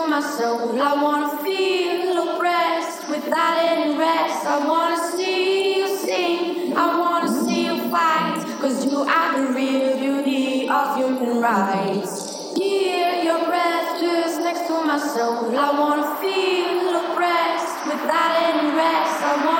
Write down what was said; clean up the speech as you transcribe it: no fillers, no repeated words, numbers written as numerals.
my soul. I wanna feel oppressed without any rest. I wanna see you sing, I wanna see you fight, 'cause you are the real beauty of human rights. Hear your breath just next to my soul. I wanna feel oppressed without any rest. I wanna